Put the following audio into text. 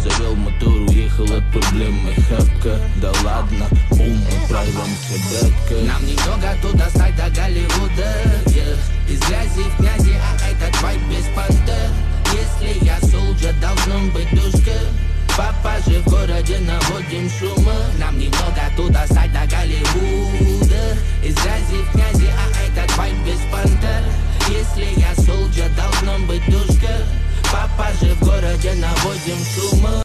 завел мотор, уехал от проблемы. Хапка, да ладно, бум, мы прорвемся, братка. Нам немного туда достать до Голливуда, из грязи в князи, а этот вайб без понта. Если я солджа, должно быть душка. Папа же в городе, наводим шума. Нам немного туда достать до Голливуда, из грязи в князи, а этот вайб без понта. Если я солджа, должно быть душка. Папа же в городе, наводим шума.